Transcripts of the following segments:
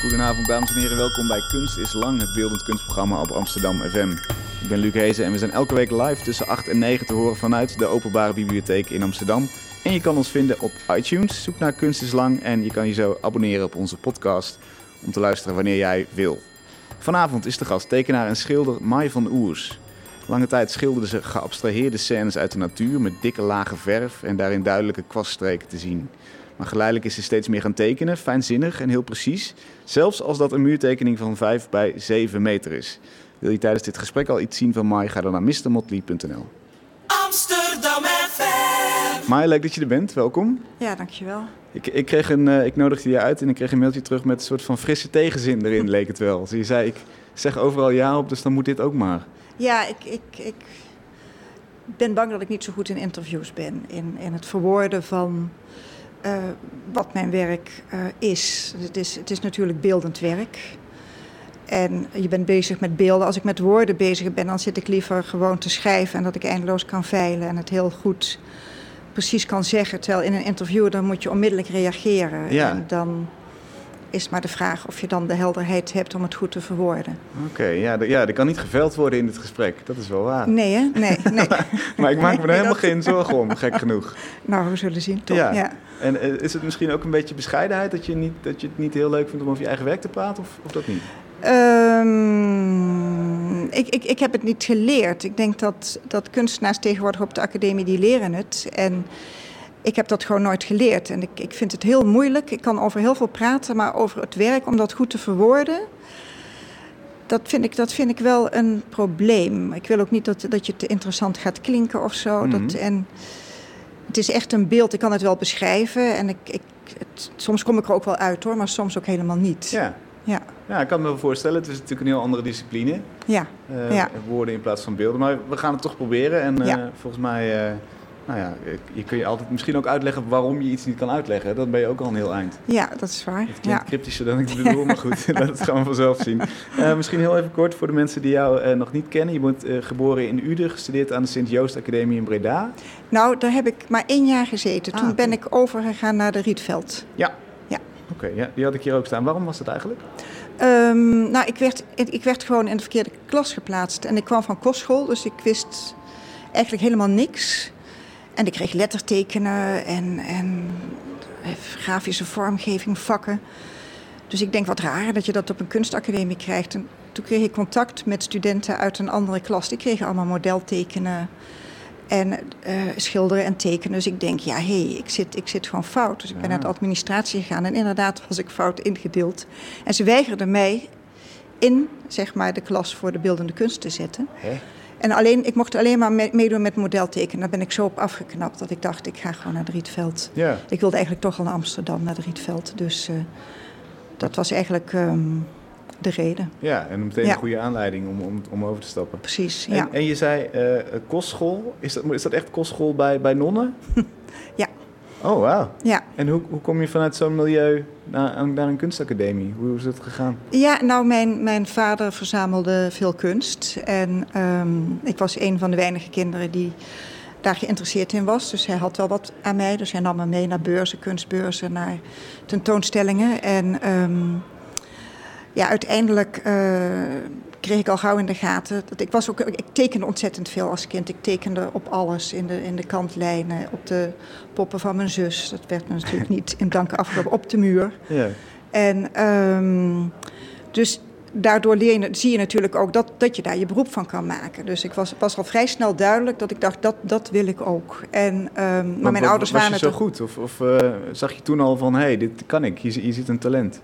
Goedenavond dames en heren, welkom bij Kunst is Lang, het beeldend kunstprogramma op Amsterdam FM. Ik ben Luc Hezen en we zijn elke week live tussen 8 en 9 te horen vanuit de Openbare Bibliotheek in Amsterdam. En je kan ons vinden op iTunes, zoek naar Kunst is Lang en je kan je zo abonneren op onze podcast om te luisteren wanneer jij wil. Vanavond is de gast tekenaar en schilder Mai van Oers. Lange tijd schilderde ze geabstraheerde scènes uit de natuur met dikke lagen verf en daarin duidelijke kwaststreken te zien. Maar geleidelijk is ze steeds meer gaan tekenen, fijnzinnig en heel precies. Zelfs als dat een muurtekening van 5 bij 7 meter is. Wil je tijdens dit gesprek al iets zien van Mai? Ga dan naar mrmotley.nl. Amsterdam FM. Mai, leuk dat je er bent. Welkom. Ja, dankjewel. Ik nodigde je uit en ik kreeg een mailtje terug met een soort van frisse tegenzin erin, leek het wel. Dus je zei, ik zeg overal ja op, dus dan moet dit ook maar. Ja, ik ben bang dat ik niet zo goed in interviews ben. In het verwoorden van wat mijn werk is. Het is natuurlijk beeldend werk. En je bent bezig met beelden. Als ik met woorden bezig ben, dan zit ik liever gewoon te schrijven en dat ik eindeloos kan veilen en het heel goed precies kan zeggen. Terwijl in een interview, dan moet je onmiddellijk reageren. Ja. En dan is maar de vraag of je dan de helderheid hebt om het goed te verwoorden. Oké, er kan niet geveld worden in dit gesprek. Dat is wel waar. Nee, hè? Nee. Maar ik maak me er helemaal geen zorgen om, gek genoeg. Nou, we zullen zien, toch? Ja. Ja. En is het misschien ook een beetje bescheidenheid dat je het niet heel leuk vindt om over je eigen werk te praten, of dat niet? Ik heb het niet geleerd. Ik denk dat kunstenaars tegenwoordig op de academie, die leren het. En ik heb dat gewoon nooit geleerd. En ik vind het heel moeilijk. Ik kan over heel veel praten, maar over het werk, om dat goed te verwoorden, dat vind ik wel een probleem. Ik wil ook niet dat je te interessant gaat klinken of zo. Mm-hmm. En het is echt een beeld. Ik kan het wel beschrijven. En soms kom ik er ook wel uit, hoor, maar soms ook helemaal niet. Ja. Ja, ik kan me wel voorstellen. Het is natuurlijk een heel andere discipline. Ja. Woorden in plaats van beelden. Maar we gaan het toch proberen. En volgens mij, je kun je altijd misschien ook uitleggen waarom je iets niet kan uitleggen. Dan ben je ook al een heel eind. Ja, dat is waar. Het klinkt cryptischer dan ik het bedoel, maar goed, dat gaan we vanzelf zien. Misschien heel even kort voor de mensen die jou nog niet kennen. Je bent geboren in Uden, gestudeerd aan de Sint-Joost Academie in Breda. Nou, daar heb ik maar 1 jaar gezeten. Toen ben ik overgegaan naar de Rietveld. Ja. Oké, die had ik hier ook staan. Waarom was dat eigenlijk? Ik werd gewoon in de verkeerde klas geplaatst. En ik kwam van kostschool, dus ik wist eigenlijk helemaal niks. En ik kreeg lettertekenen en grafische vormgeving, vakken. Dus ik denk, wat raar dat je dat op een kunstacademie krijgt. En toen kreeg ik contact met studenten uit een andere klas. Die kregen allemaal modeltekenen en schilderen en tekenen. Dus ik denk, ik zit gewoon fout. Dus ik ben naar de administratie gegaan en inderdaad was ik fout ingedeeld. En ze weigerden mij in, zeg maar, de klas voor de beeldende kunst te zetten. Hè? En ik mocht alleen maar meedoen met modeltekenen. Daar ben ik zo op afgeknapt dat ik dacht, ik ga gewoon naar de Rietveld. Ja. Ik wilde eigenlijk toch al naar Amsterdam, naar de Rietveld. Dus dat was eigenlijk de reden. Ja, en meteen een goede aanleiding om over te stappen. Precies, ja. En je zei kostschool. Is dat echt kostschool bij nonnen? Ja. Oh, wauw. Ja. En hoe kom je vanuit zo'n milieu naar een kunstacademie? Hoe is dat gegaan? Ja, nou, mijn vader verzamelde veel kunst. En ik was een van de weinige kinderen die daar geïnteresseerd in was. Dus hij had wel wat aan mij. Dus hij nam me mee naar beurzen, kunstbeurzen, naar tentoonstellingen. En uiteindelijk kreeg ik al gauw in de gaten. Ik tekende ontzettend veel als kind. Ik tekende op alles, in de kantlijnen, op de poppen van mijn zus. Dat werd me natuurlijk niet in dank afgelopen, op de muur. Ja. En dus daardoor zie je natuurlijk ook dat je daar je beroep van kan maken. Dus ik was al vrij snel duidelijk dat ik dacht, dat wil ik ook. En, maar mijn ouders waren was je zo goed? Of zag je toen al van, dit kan ik, hier zit een talent?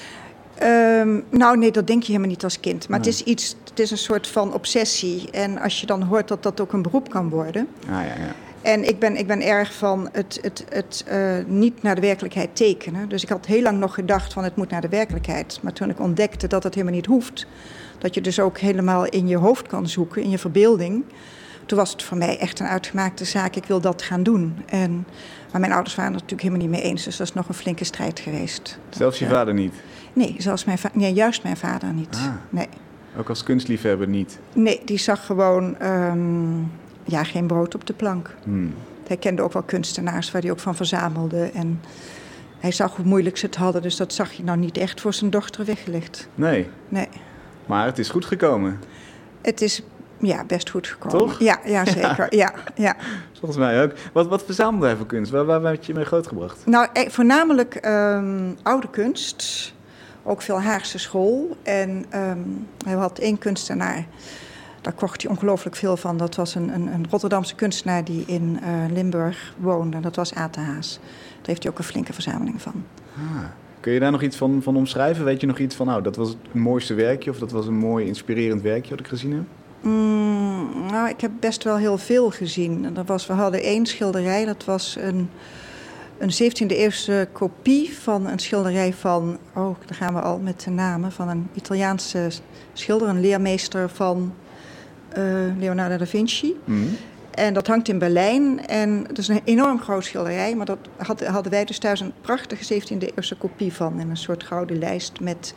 Nee, dat denk je helemaal niet als kind. Maar het is een soort van obsessie. En als je dan hoort dat dat ook een beroep kan worden. Ja. En ik ben erg van het niet naar de werkelijkheid tekenen. Dus ik had heel lang nog gedacht van het moet naar de werkelijkheid. Maar toen ik ontdekte dat het helemaal niet hoeft. Dat je dus ook helemaal in je hoofd kan zoeken, in je verbeelding. Toen was het voor mij echt een uitgemaakte zaak. Ik wil dat gaan doen. Maar mijn ouders waren het natuurlijk helemaal niet mee eens. Dus dat is nog een flinke strijd geweest. Zelfs je vader niet? Nee, juist mijn vader niet. Nee. Ook als kunstliefhebber niet? Nee, die zag gewoon geen brood op de plank. Hij kende ook wel kunstenaars waar hij ook van verzamelde. Hij zag hoe moeilijk ze het hadden, dus dat zag je nou niet echt voor zijn dochter weggelegd. Nee. Nee. Maar het is goed gekomen. Het is best goed gekomen. Toch? Ja, zeker. Ja. Volgens mij ook. Wat verzamelde hij voor kunst? Waar werd je mee grootgebracht? Nou, voornamelijk oude kunst. Ook veel Haagse school. En hij had 1 kunstenaar. Daar kocht hij ongelooflijk veel van. Dat was een Rotterdamse kunstenaar die in Limburg woonde. Dat was Aad de Haas. Daar heeft hij ook een flinke verzameling van. Kun je daar nog iets van omschrijven? Weet je nog iets van, nou, dat was het mooiste werkje... of dat was een mooi inspirerend werkje wat ik gezien heb? Nou, ik heb best wel heel veel gezien. We hadden 1 schilderij. Dat was een 17e-eeuwse kopie van een schilderij van... daar gaan we al met de namen. Van een Italiaanse schilder, een leermeester van Leonardo da Vinci. En dat hangt in Berlijn. En dat is een enorm groot schilderij. Maar dat hadden wij dus thuis een prachtige 17e-eeuwse kopie van. In een soort gouden lijst met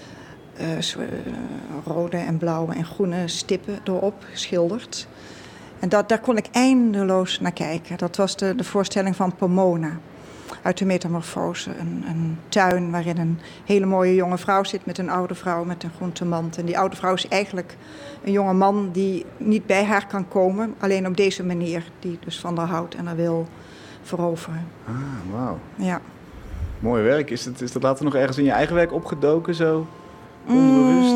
rode en blauwe en groene stippen erop geschilderd. En daar kon ik eindeloos naar kijken. Dat was de voorstelling van Pomona uit de Metamorfose. Een tuin waarin een hele mooie jonge vrouw zit met een oude vrouw met een groentemand. En die oude vrouw is eigenlijk een jonge man die niet bij haar kan komen. Alleen op deze manier, die dus van haar houdt en haar wil veroveren. Wauw. Ja. Mooi werk. Is dat later nog ergens in je eigen werk opgedoken zo? Onbewust?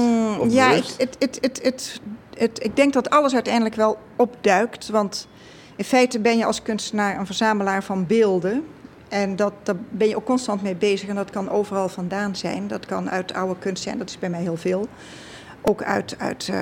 Ik denk dat alles uiteindelijk wel opduikt. Want in feite ben je als kunstenaar een verzamelaar van beelden. En daar ben je ook constant mee bezig. En dat kan overal vandaan zijn. Dat kan uit oude kunst zijn. Dat is bij mij heel veel. Ook uit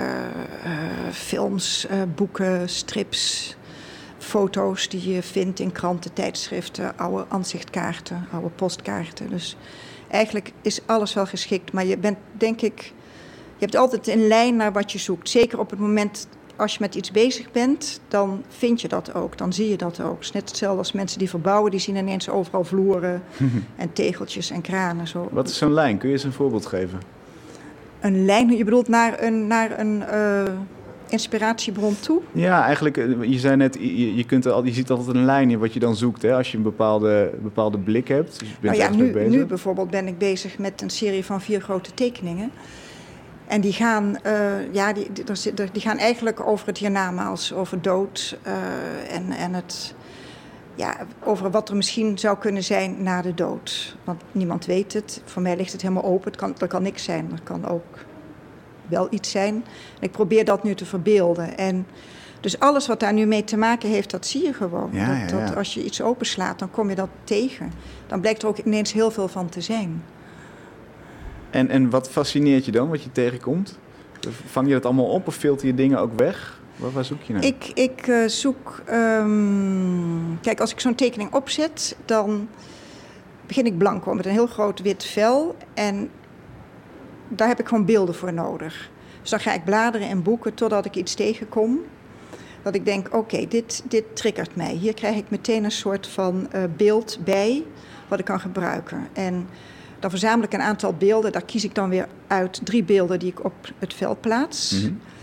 films, boeken, strips, foto's die je vindt in kranten, tijdschriften, oude aanzichtkaarten, oude postkaarten. Dus eigenlijk is alles wel geschikt. Maar je bent, denk ik, je hebt altijd een lijn naar wat je zoekt. Zeker op het moment als je met iets bezig bent, dan vind je dat ook. Dan zie je dat ook. Het is net hetzelfde als mensen die verbouwen. Die zien ineens overal vloeren en tegeltjes en kranen. Zo. Wat is zo'n lijn? Kun je eens een voorbeeld geven? Een lijn, je bedoelt naar een inspiratiebron toe? Ja, eigenlijk, je zei net, je ziet altijd een lijn in wat je dan zoekt, hè, als je een bepaalde blik hebt. Dus je bent nu bijvoorbeeld ben ik bezig met een serie van 4 grote tekeningen. En die gaan, die gaan eigenlijk over het hiernamaals, over dood en het, over wat er misschien zou kunnen zijn na de dood. Want niemand weet het. Voor mij ligt het helemaal open. Er kan niks zijn. Er kan ook wel iets zijn. En ik probeer dat nu te verbeelden. En dus alles wat daar nu mee te maken heeft, dat zie je gewoon. Dat als je iets openslaat, dan kom je dat tegen. Dan blijkt er ook ineens heel veel van te zijn. En wat fascineert je dan, wat je tegenkomt? Vang je dat allemaal op of filter je dingen ook weg? Waar zoek je naar? Ik zoek... Kijk, als ik zo'n tekening opzet, dan begin ik blanco met een heel groot wit vel. En daar heb ik gewoon beelden voor nodig. Dus dan ga ik bladeren in boeken totdat ik iets tegenkom. Dat ik denk, oké, dit triggert mij. Hier krijg ik meteen een soort van beeld bij wat ik kan gebruiken. En dan verzamel ik een aantal beelden. Daar kies ik dan weer uit 3 beelden die ik op het vel plaats.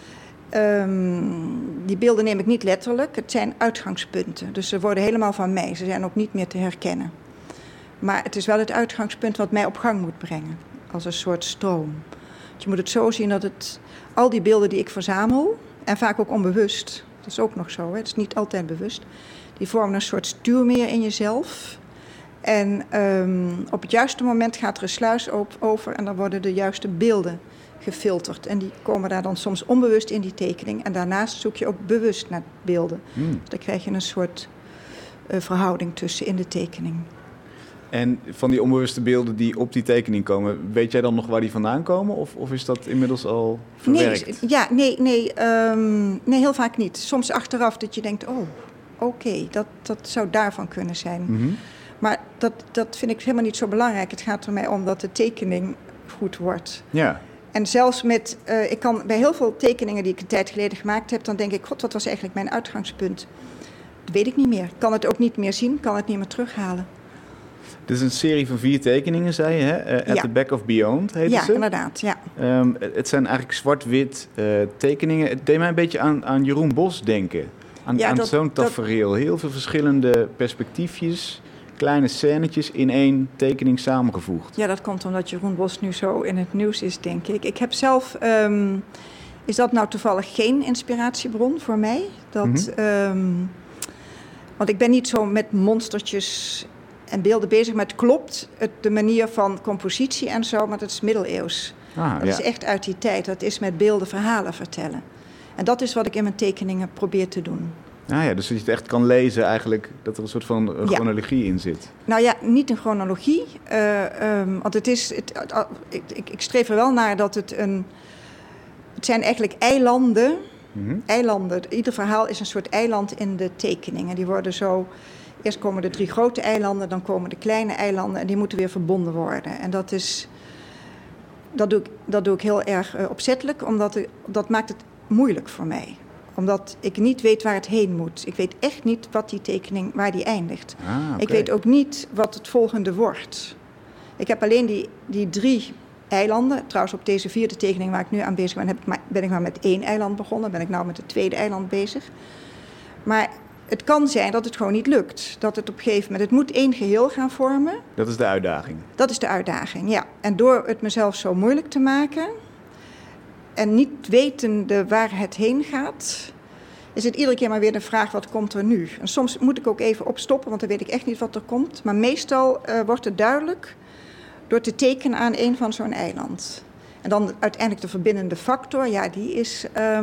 Die beelden neem ik niet letterlijk. Het zijn uitgangspunten. Dus ze worden helemaal van mij. Ze zijn ook niet meer te herkennen. Maar het is wel het uitgangspunt wat mij op gang moet brengen. Als een soort stroom. Je moet het zo zien dat al die beelden die ik verzamel, en vaak ook onbewust, dat is ook nog zo, hè? Het is niet altijd bewust, die vormen een soort stuurmeer in jezelf. En op het juiste moment gaat er een sluis over en dan worden de juiste beelden gefilterd. En die komen daar dan soms onbewust in die tekening. En daarnaast zoek je ook bewust naar beelden. Dus dan krijg je een soort verhouding tussen in de tekening. En van die onbewuste beelden die op die tekening komen, weet jij dan nog waar die vandaan komen? Of is dat inmiddels al verwerkt? Nee, heel vaak niet. Soms achteraf dat je denkt, oké, dat zou daarvan kunnen zijn. Mm-hmm. Maar dat vind ik helemaal niet zo belangrijk. Het gaat er mij om dat de tekening goed wordt. Ja. En zelfs ik kan bij heel veel tekeningen die ik een tijd geleden gemaakt heb, dan denk ik, god, wat was eigenlijk mijn uitgangspunt? Dat weet ik niet meer. Ik kan het ook niet meer zien, kan het niet meer terughalen. Dit is een serie van 4 tekeningen, zei je, hè? At the Back of Beyond heet ze. Ja, inderdaad, ja. Het zijn eigenlijk zwart-wit tekeningen. Het deed mij een beetje aan Jeroen Bos denken. Aan zo'n tafereel. Heel veel verschillende perspectiefjes. kleine scènetjes in één tekening samengevoegd. Ja, dat komt omdat Jeroen Bos nu zo in het nieuws is, denk ik. Ik heb zelf... is dat nou toevallig geen inspiratiebron voor mij? Want ik ben niet zo met monstertjes en beelden bezig. Maar het klopt, de manier van compositie en zo, maar dat is middeleeuws. Dat is echt uit die tijd. Dat is met beelden verhalen vertellen. En dat is wat ik in mijn tekeningen probeer te doen. Ah ja, dus dat je het echt kan lezen eigenlijk, dat er een soort van chronologie in zit. Nou ja, niet een chronologie. Want het is... Ik streef er wel naar dat het een... Het zijn eigenlijk eilanden. Mm-hmm. Eilanden. Ieder verhaal is een soort eiland in de tekeningen. Die worden zo... Eerst komen de 3 grote eilanden, dan komen de kleine eilanden... en die moeten weer verbonden worden. En dat is... Dat doe ik heel erg opzettelijk, omdat dat maakt het moeilijk voor mij. Omdat ik niet weet waar het heen moet. Ik weet echt niet wat die tekening, waar die eindigt. Okay. Ik weet ook niet wat het volgende wordt. Ik heb alleen die 3 eilanden. Trouwens, op deze 4e tekening waar ik nu aan bezig ben, ben ik maar met 1 eiland begonnen. Ben ik nou met het 2e eiland bezig. Maar het kan zijn dat het gewoon niet lukt. Dat het op een gegeven moment... Het moet 1 geheel gaan vormen. Dat is de uitdaging. Dat is de uitdaging, ja. En door het mezelf zo moeilijk te maken... en niet wetende waar het heen gaat... is het iedere keer maar weer de vraag, wat komt er nu? En soms moet ik ook even opstoppen, want dan weet ik echt niet wat er komt. Maar meestal wordt het duidelijk door te tekenen aan een van zo'n eiland. En dan uiteindelijk de verbindende factor, ja, die is...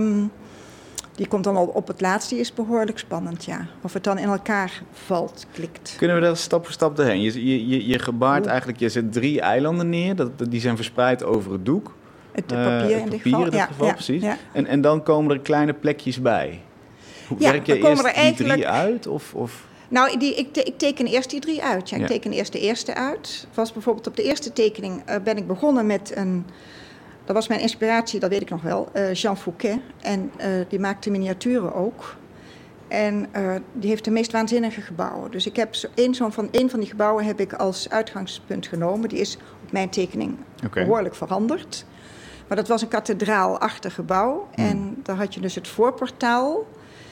Die komt dan al op het laatst, die is behoorlijk spannend, ja. Of het dan in elkaar valt, klikt. Kunnen we daar stap voor stap doorheen? Je gebaart eigenlijk, je zet 3 eilanden neer, die zijn verspreid over het doek. Het papier in dit geval. Ja, precies. Ja. En dan komen er kleine plekjes bij. Werk je eerst die 3 uit? Of? Nou, ik teken eerst die 3 uit. Ja, ik teken eerst de eerste uit. Was bijvoorbeeld op de eerste tekening ben ik begonnen met een... Dat was mijn inspiratie, dat weet ik nog wel, Jean Fouquet. En die maakte miniaturen ook. En die heeft de meest waanzinnige gebouwen. Dus ik heb een van die gebouwen heb ik als uitgangspunt genomen. Die is op mijn tekening behoorlijk veranderd. Maar dat was een kathedraalachtig gebouw. En daar had je dus het voorportaal.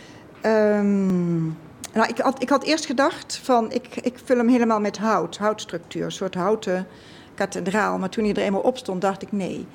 Nou, ik had eerst gedacht van, ik vul hem helemaal met houtstructuur. Een soort houten kathedraal. Maar toen hij er eenmaal op stond, dacht ik nee,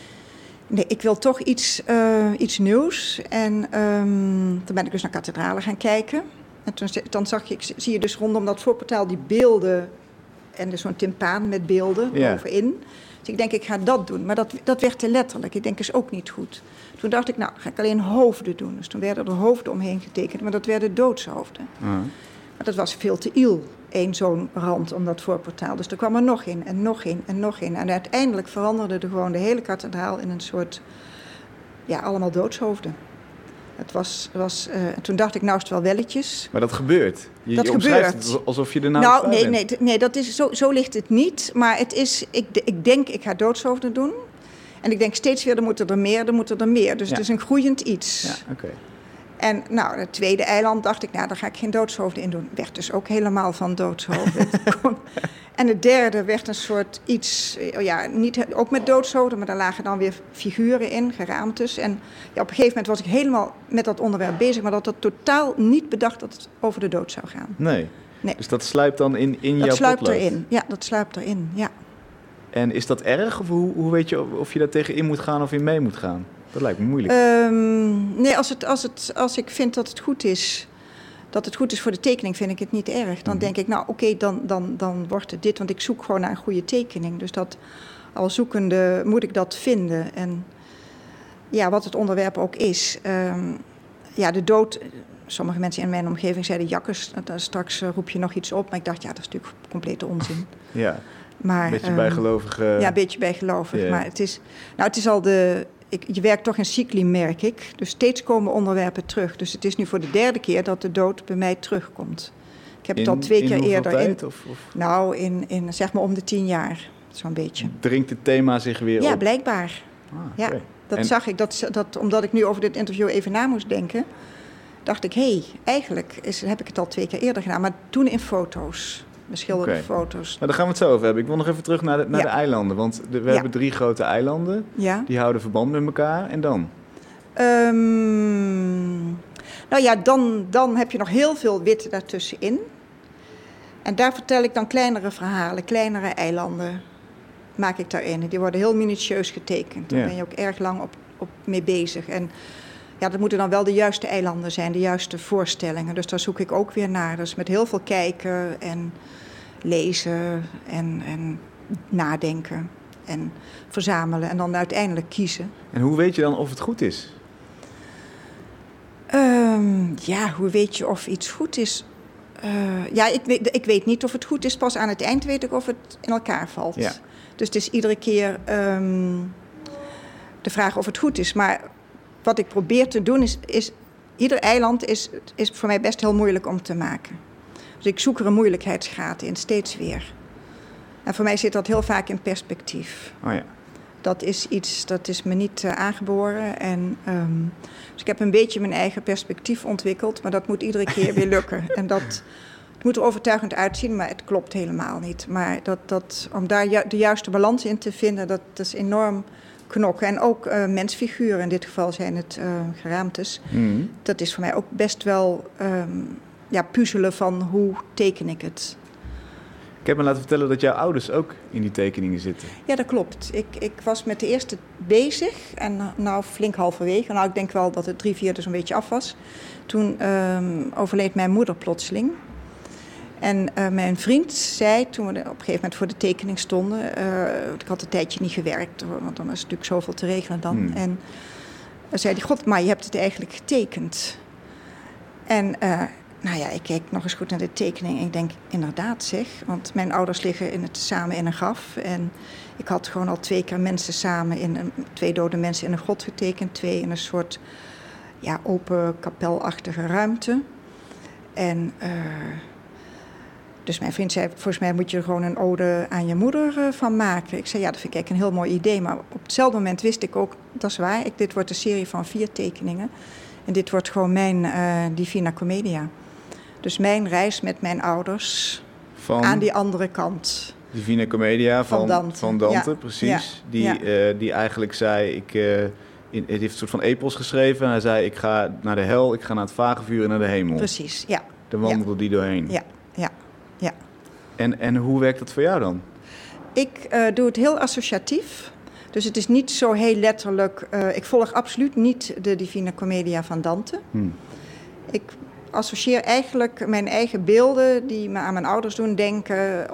ik wil toch iets nieuws. En toen ben ik dus naar kathedralen gaan kijken. En dan zie je dus rondom dat voorportaal die beelden. En dus zo'n timpaan met beelden bovenin. Dus ik denk, ik ga dat doen. Maar dat werd te letterlijk. Ik denk, is ook niet goed. Toen dacht ik, nou, ga ik alleen hoofden doen. Dus toen werden er hoofden omheen getekend. Maar dat werden doodshoofden. Maar dat was veel te iel. 1 zo'n rand om dat voorportaal. Dus er kwam er nog in en nog in en nog in. En uiteindelijk veranderde gewoon de hele kathedraal in een soort... Ja, allemaal doodshoofden. Het was toen dacht ik, nou is het wel welletjes. Maar dat gebeurt? Dat je omschrijft het alsof je er nou nee, dat is, zo ligt het niet. Maar het is, ik denk, ik ga doodshoofden doen. En ik denk steeds weer, er moeten er meer. Dus het is een groeiend iets. Ja, oké. En nou, het tweede eiland dacht ik, nou, daar ga ik geen doodshoofden in doen. Werd dus ook helemaal van doodshoofden. En het derde werd een soort iets, niet ook met doodshoofden, maar daar lagen dan weer figuren in, geraamtes. En ja, op een gegeven moment was ik helemaal met dat onderwerp bezig, maar dat totaal niet bedacht dat het over de dood zou gaan. Nee. Dus dat sluipt dan in jouw potlood? Dat sluipt erin, ja, dat sluipt erin, ja. En is dat erg? Of hoe weet je of je daar tegenin moet gaan of in mee moet gaan? Dat lijkt me moeilijk. Nee, als ik vind dat het goed is voor de tekening, vind ik het niet erg. Dan denk ik, nou oké, dan wordt het dit. Want ik zoek gewoon naar een goede tekening. Dus dat al zoekende moet ik dat vinden. En ja, wat het onderwerp ook is. De dood. Sommige mensen in mijn omgeving zeiden, jakkes, straks roep je nog iets op. Maar ik dacht, ja, dat is natuurlijk complete onzin. Ja, maar, een beetje bijgelovig. Ja, een beetje bijgelovig. Yeah. Maar het is al je werkt toch in cycli, merk ik. Dus steeds komen onderwerpen terug. Dus het is nu voor de 3e keer dat de dood bij mij terugkomt. Ik heb het al 2 keer eerder. Tijd, Nou, in zeg maar om de 10 jaar, zo'n beetje. Dringt het thema zich weer op? Ja, blijkbaar. Ja, dat zag ik. Omdat ik nu over dit interview even na moest denken, dacht ik, eigenlijk heb ik het al 2 keer eerder gedaan. Maar toen in foto's. Beschilderde foto's. Nou, daar gaan we het zo over hebben. Ik wil nog even terug naar de eilanden. Want we hebben 3 grote eilanden. Ja. Die houden verband met elkaar. En dan? Dan heb je nog heel veel wit daartussenin. En daar vertel ik dan kleinere verhalen, kleinere eilanden maak ik daarin. Die worden heel minutieus getekend. Daar ben je ook erg lang op mee bezig. En ja, dat moeten dan wel de juiste eilanden zijn, de juiste voorstellingen. Dus daar zoek ik ook weer naar. Dus met heel veel kijken en lezen en nadenken en verzamelen en dan uiteindelijk kiezen. En hoe weet je dan of het goed is? Hoe weet je of iets goed is? Ik weet niet of het goed is. Pas aan het eind weet ik of het in elkaar valt. Ja. Dus het is iedere keer de vraag of het goed is. Maar wat ik probeer te doen is ieder eiland is voor mij best heel moeilijk om te maken. Dus ik zoek er een moeilijkheidsgraad in, steeds weer. En voor mij zit dat heel vaak in perspectief. Oh ja. Dat is iets, dat is me niet aangeboren. En, dus ik heb een beetje mijn eigen perspectief ontwikkeld. Maar dat moet iedere keer weer lukken. En het moet er overtuigend uitzien, maar het klopt helemaal niet. Maar om daar de juiste balans in te vinden, dat is enorm knokken. En ook mensfiguren, in dit geval zijn het geraamtes. Mm. Dat is voor mij ook best wel puzzelen van hoe teken ik het. Ik heb me laten vertellen dat jouw ouders ook in die tekeningen zitten. Ja, dat klopt. Ik was met de eerste bezig en nou flink halverwege. Nou, ik denk wel dat het 3/4 zo'n beetje af was. Toen overleed mijn moeder plotseling. En mijn vriend zei, toen we op een gegeven moment voor de tekening stonden... ik had een tijdje niet gewerkt, want dan is natuurlijk zoveel te regelen dan. Hmm. En zei hij, god, maar je hebt het eigenlijk getekend. En ik keek nog eens goed naar de tekening en ik denk, inderdaad zeg. Want mijn ouders liggen samen in een graf. En ik had gewoon al 2 keer mensen samen 2 dode mensen in een grot getekend. 2 in een soort open kapelachtige ruimte. En dus mijn vriend zei, volgens mij moet je er gewoon een ode aan je moeder van maken. Ik zei, ja, dat vind ik eigenlijk een heel mooi idee. Maar op hetzelfde moment wist ik ook, dat is waar. Dit wordt een serie van 4 tekeningen. En dit wordt gewoon mijn Divina Commedia. Dus mijn reis met mijn ouders aan die andere kant. Divina Commedia van Dante, ja. Precies. Ja. Die eigenlijk zei, het heeft een soort van epos geschreven. Hij zei, ik ga naar de hel, ik ga naar het vagevuur en naar de hemel. Precies, ja. Daar wandelde die doorheen. Ja. En hoe werkt dat voor jou dan? Ik doe het heel associatief. Dus het is niet zo heel letterlijk. Ik volg absoluut niet de Divina Commedia van Dante. Ik associeer eigenlijk mijn eigen beelden die me aan mijn ouders doen denken.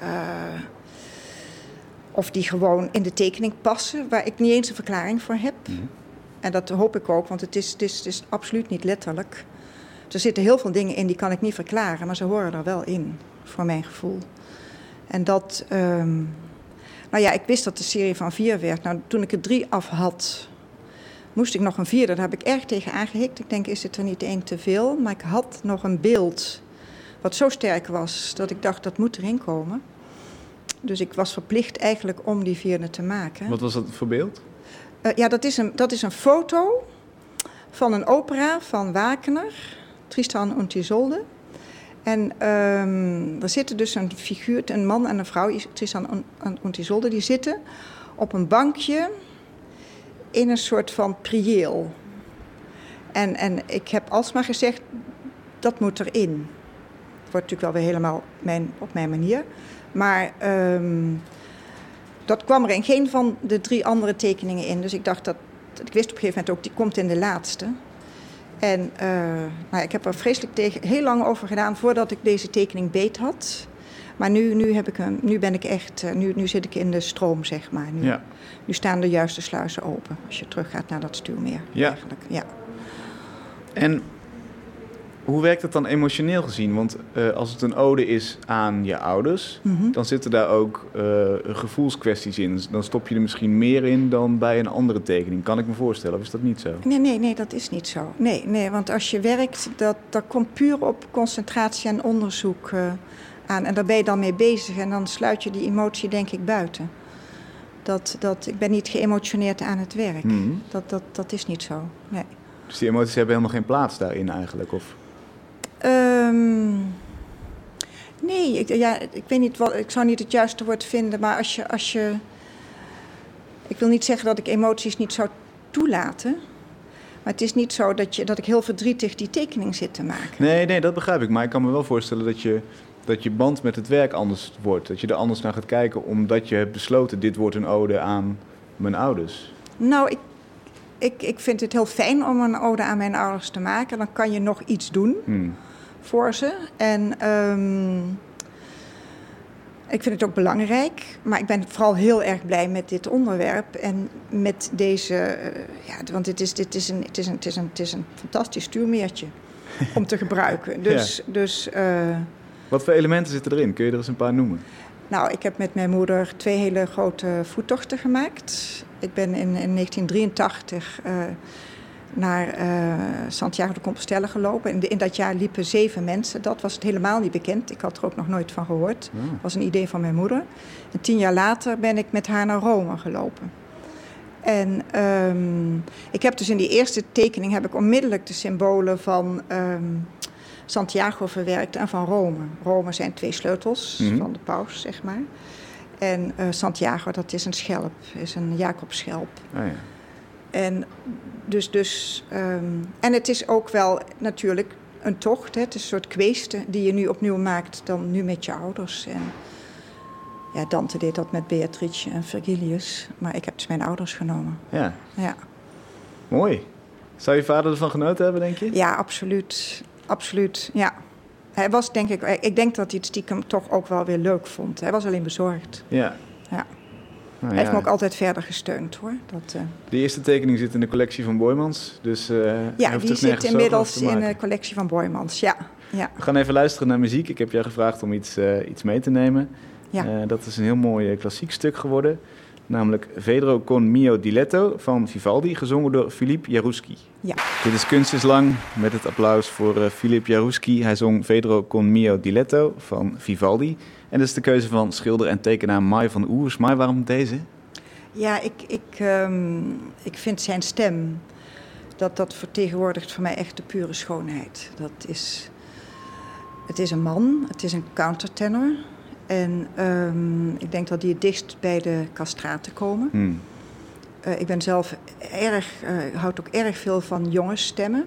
Of die gewoon in de tekening passen, waar ik niet eens een verklaring voor heb. En dat hoop ik ook, want het is absoluut niet letterlijk. Er zitten heel veel dingen in die kan ik niet verklaren, maar ze horen er wel in, voor mijn gevoel. En dat... ik wist dat de serie van 4 werd. Nou, toen ik er 3 af had, moest ik nog een 4e. Daar heb ik erg tegen aangehikt. Ik denk, is het er niet 1 te veel? Maar ik had nog een beeld wat zo sterk was, dat ik dacht, dat moet erin komen. Dus ik was verplicht eigenlijk om die 4e te maken. Wat was dat voor beeld? Dat is een foto van een opera van Wagner, Tristan und Isolde. En er zitten dus een figuur, een man en een vrouw, Tristan und Isolde, die zitten op een bankje in een soort van priëel. En ik heb alsmaar gezegd, dat moet erin. Het wordt natuurlijk wel weer helemaal op mijn manier. Maar dat kwam er in geen van de 3 andere tekeningen in. Dus ik dacht ik wist op een gegeven moment ook, die komt in de laatste. En ik heb er vreselijk heel lang over gedaan voordat ik deze tekening beet had. Maar nu ben ik echt, nu zit ik in de stroom, zeg maar. Nu staan de juiste sluizen open als je teruggaat naar dat stuwmeer. Ja. Eigenlijk. Ja. En hoe werkt het dan emotioneel gezien? Want als het een ode is aan je ouders, dan zitten daar ook gevoelskwesties in. Dan stop je er misschien meer in dan bij een andere tekening. Kan ik me voorstellen, of is dat niet zo? Nee, dat is niet zo. Nee, want als je werkt, dat komt puur op concentratie en onderzoek aan. En daar ben je dan mee bezig en dan sluit je die emotie denk ik buiten. Ik ben niet geëmotioneerd aan het werk. Dat is niet zo, nee. Dus die emoties hebben helemaal geen plaats daarin eigenlijk, of... Nee, ik weet niet ik zou niet het juiste woord vinden, maar als je... Ik wil niet zeggen dat ik emoties niet zou toelaten, maar het is niet zo dat ik heel verdrietig die tekening zit te maken. Nee, dat begrijp ik, maar ik kan me wel voorstellen dat je dat je band met het werk anders wordt? Dat je er anders naar gaat kijken omdat je hebt besloten... dit wordt een ode aan mijn ouders? Nou, ik vind het heel fijn om een ode aan mijn ouders te maken. Dan kan je nog iets doen voor ze. En ik vind het ook belangrijk. Maar ik ben vooral heel erg blij met dit onderwerp. En met deze... want het is een fantastisch stuurmeertje om te gebruiken. Wat voor elementen zitten erin? Kun je er eens een paar noemen? Nou, ik heb met mijn moeder 2 hele grote voettochten gemaakt. Ik ben in 1983 naar Santiago de Compostela gelopen. In dat jaar liepen 7 mensen. Dat was het helemaal niet bekend. Ik had er ook nog nooit van gehoord. Dat was een idee van mijn moeder. En 10 jaar later ben ik met haar naar Rome gelopen. En ik heb dus in die eerste tekening... heb ik onmiddellijk de symbolen van... Santiago verwerkt en van Rome. Rome zijn 2 sleutels van de paus, zeg maar. En Santiago, dat is een schelp, is een Jacobsschelp. Oh ja. En en het is ook wel natuurlijk een tocht. Hè? Het is een soort kweeste die je nu opnieuw maakt, dan nu met je ouders. En ja, Dante deed dat met Beatrice en Virgilius, maar ik heb dus mijn ouders genomen. Ja. Ja. Mooi. Zou je vader ervan genoten hebben, denk je? Ja, absoluut. Absoluut, ja. Hij was, denk ik denk dat hij het stiekem toch ook wel weer leuk vond. Hij was alleen bezorgd. Ja. Ja. Nou, hij heeft me ook altijd verder gesteund, hoor. De eerste tekening zit in de collectie van Boijmans. Dus, ja, die zit inmiddels in de collectie van Boijmans, ja. We gaan even luisteren naar muziek. Ik heb jou gevraagd om iets mee te nemen. Ja. Dat is een heel mooi klassiek stuk geworden. Namelijk Vedro con mio diletto van Vivaldi, gezongen door Philippe Jarouski. Ja. Dit is Kunst is Lang, met het applaus voor Philippe Jarouski. Hij zong Vedro con mio diletto van Vivaldi. En dat is de keuze van schilder en tekenaar Mai van Oers. Mai, waarom deze? Ja, ik vind zijn stem, dat vertegenwoordigt voor mij echt de pure schoonheid. Het is een man, het is een countertenor. En ik denk dat die het dichtst bij de castraten komen. Ik ben zelf houd ook erg veel van jongensstemmen.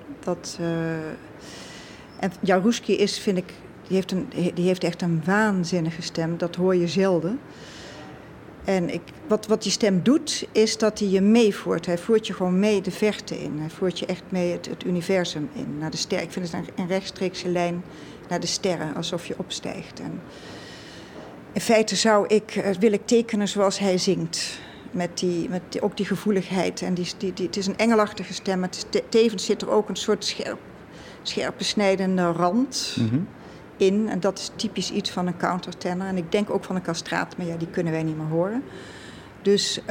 En Jarouski is, vind ik, die heeft echt een waanzinnige stem. Dat hoor je zelden. En wat die stem doet, is dat hij je meevoert. Hij voert je gewoon mee de verte in. Hij voert je echt mee het universum in, naar de sterren. Ik vind het een rechtstreekse lijn naar de sterren, alsof je opstijgt. En in feite wil ik tekenen zoals hij zingt. Met ook die gevoeligheid. En het is een engelachtige stem. Tevens zit er ook een soort scherpe snijdende rand in. En dat is typisch iets van een countertenor. En ik denk ook van een castraat, maar ja, die kunnen wij niet meer horen. Dus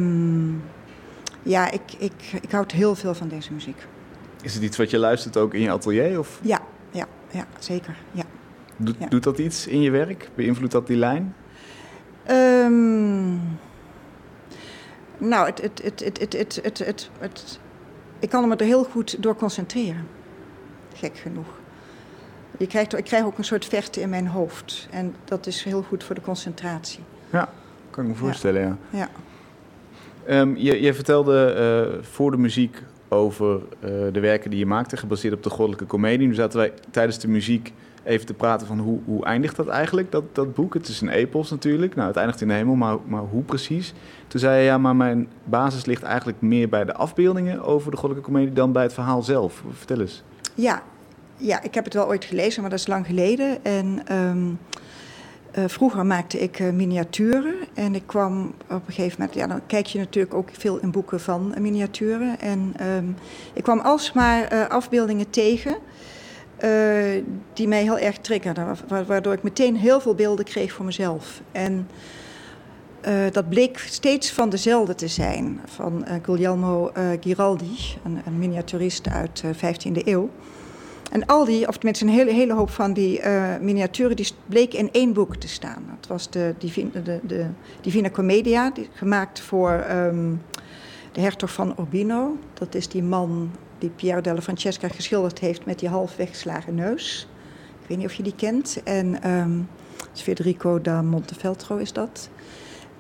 ik houd heel veel van deze muziek. Is het iets wat je luistert ook in je atelier? Of? Ja, zeker. Ja. Doet dat iets in je werk? Beïnvloedt dat die lijn? Nou, ik kan me er heel goed door concentreren. Gek genoeg. Ik krijg ook een soort verte in mijn hoofd. En dat is heel goed voor de concentratie. Ja, kan ik me voorstellen, ja. Ja. Je vertelde voor de muziek over de werken die je maakte, gebaseerd op de Goddelijke Komedie. Nu zaten wij tijdens de muziek even te praten van hoe eindigt dat eigenlijk, dat boek? Het is een epos natuurlijk. Nou, het eindigt in de hemel, maar hoe precies? Toen zei je, ja, maar mijn basis ligt eigenlijk meer bij de afbeeldingen over de Goddelijke Komedie dan bij het verhaal zelf. Vertel eens. Ja, ik heb het wel ooit gelezen, maar dat is lang geleden. En vroeger maakte ik miniaturen. En ik kwam op een gegeven moment... Ja, dan kijk je natuurlijk ook veel in boeken van miniaturen. En ik kwam alsmaar afbeeldingen tegen die mij heel erg triggerden. Waardoor ik meteen heel veel beelden kreeg voor mezelf. En dat bleek steeds van dezelfde te zijn. Van Guglielmo Giraldi, een miniaturist uit de 15e eeuw. En al die, of tenminste een hele hoop van die miniaturen, die bleken in 1 boek te staan. Dat was de Divina Commedia, gemaakt voor de hertog van Urbino. Dat is die man die Piero della Francesca geschilderd heeft met die half weggeslagen neus. Ik weet niet of je die kent. En Federico da Montefeltro is dat.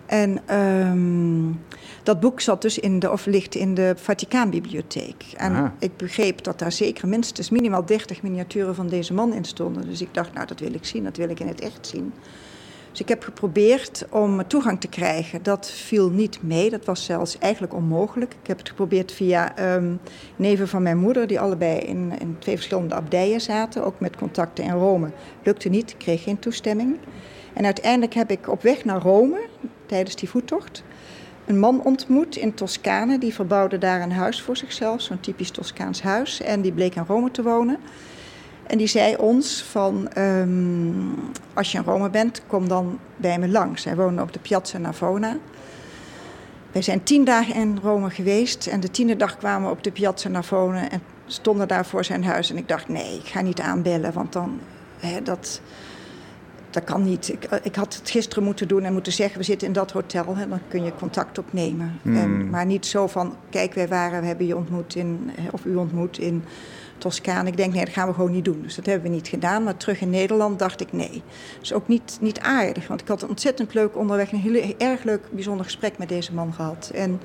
En dat boek zat dus ligt in de Vaticaanbibliotheek. En ik begreep dat daar zeker minstens minimaal 30 miniaturen van deze man in stonden. Dus ik dacht, nou, dat wil ik zien, dat wil ik in het echt zien. Dus ik heb geprobeerd om toegang te krijgen. Dat viel niet mee, dat was zelfs eigenlijk onmogelijk. Ik heb het geprobeerd via neven van mijn moeder, die allebei in 2 verschillende abdijen zaten. Ook met contacten in Rome. Lukte niet, ik kreeg geen toestemming. En uiteindelijk heb ik op weg naar Rome, tijdens die voettocht, een man ontmoet in Toscane. Die verbouwde daar een huis voor zichzelf, zo'n typisch Toscaans huis. En die bleek in Rome te wonen. En die zei ons van, als je in Rome bent, kom dan bij me langs. Hij woonde op de Piazza Navona. Wij zijn 10 dagen in Rome geweest. En de 10e dag kwamen we op de Piazza Navona en stonden daar voor zijn huis. En ik dacht, nee, ik ga niet aanbellen, want dan, dat kan niet. Ik had het gisteren moeten doen en moeten zeggen, we zitten in dat hotel. Dan kun je contact opnemen. Maar niet zo van, kijk, we hebben je ontmoet u ontmoet in Toscane. Ik denk, nee, dat gaan we gewoon niet doen. Dus dat hebben we niet gedaan. Maar terug in Nederland dacht ik, nee. Dat is ook niet aardig. Want ik had een ontzettend leuk onderweg, een heel erg leuk, bijzonder gesprek met deze man gehad. En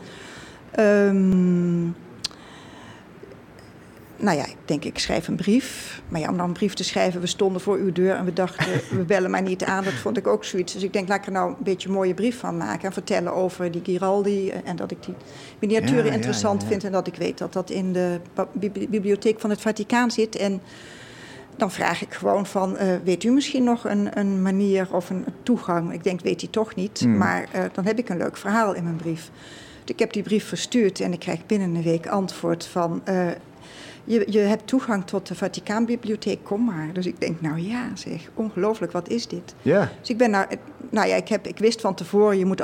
nou ja, ik denk, ik schrijf een brief. Maar ja, om dan een brief te schrijven, we stonden voor uw deur en we dachten, we bellen maar niet aan. Dat vond ik ook zoiets. Dus ik denk, laat ik er nou een beetje een mooie brief van maken. En vertellen over die Giraldi en dat ik die miniaturen interessant vind. En dat ik weet dat dat in de bibliotheek van het Vaticaan zit. En dan vraag ik gewoon van, weet u misschien nog een manier of een toegang? Ik denk, weet hij toch niet. Maar dan heb ik een leuk verhaal in mijn brief. Dus ik heb die brief verstuurd en ik krijg binnen een week antwoord van, je hebt toegang tot de Vaticaanbibliotheek, kom maar. Dus ik denk, nou ja, zeg, ongelooflijk, wat is dit? Ja. Dus ik ben ik wist van tevoren, je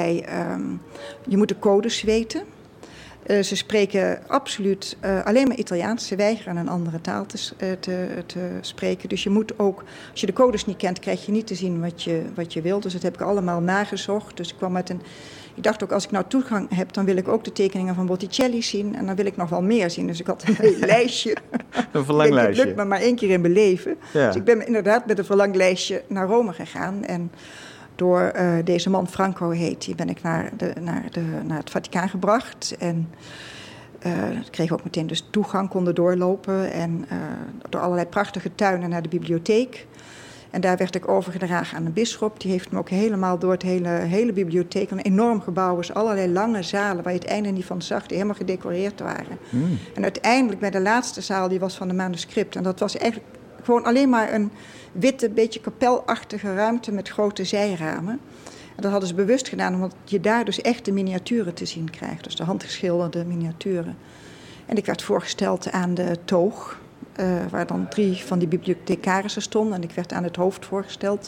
moet de codes weten. Ze spreken absoluut alleen maar Italiaans. Ze weigeren een andere taal te spreken. Dus je moet ook, als je de codes niet kent, krijg je niet te zien wat je wilt. Dus dat heb ik allemaal nagezocht. Dus ik dacht ook, als ik nou toegang heb, dan wil ik ook de tekeningen van Botticelli zien. En dan wil ik nog wel meer zien. Dus ik had een heel lijstje. Een verlanglijstje. Het lukt me maar 1 keer in mijn leven. Ja. Dus ik ben inderdaad met een verlanglijstje naar Rome gegaan. En door deze man, Franco heet, die ben ik naar het Vaticaan gebracht. En kreeg ook meteen dus toegang, konden doorlopen. En door allerlei prachtige tuinen naar de bibliotheek. En daar werd ik overgedragen aan een bisschop. Die heeft me ook helemaal door het hele bibliotheek, een enorm gebouw is, allerlei lange zalen waar je het einde niet van zag, die helemaal gedecoreerd waren. En uiteindelijk bij de laatste zaal, die was van de manuscript. En dat was eigenlijk gewoon alleen maar een witte, beetje kapelachtige ruimte met grote zijramen. En dat hadden ze bewust gedaan, omdat je daar dus echt de miniaturen te zien krijgt. Dus de handgeschilderde miniaturen. En ik werd voorgesteld aan de toog, waar dan 3 van die bibliothecarissen stonden. En ik werd aan het hoofd voorgesteld.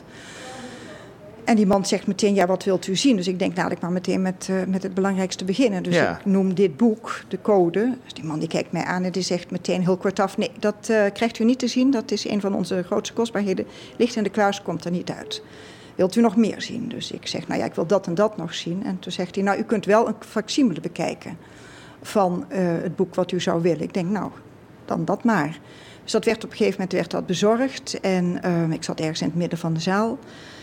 En die man zegt meteen, ja, wat wilt u zien? Dus ik denk, laat ik maar meteen met het belangrijkste beginnen. Dus ik noem dit boek, de code. Dus die man die kijkt mij aan en die zegt meteen heel kortaf, nee, dat krijgt u niet te zien. Dat is een van onze grootste kostbaarheden. Ligt in de kluis, komt er niet uit. Wilt u nog meer zien? Dus ik zeg, nou ja, ik wil dat en dat nog zien. En toen zegt hij, nou, u kunt wel een facsimile bekijken van het boek wat u zou willen. Ik denk, nou, dan dat maar. Dus dat werd op een gegeven moment bezorgd. En ik zat ergens in het midden van de zaal.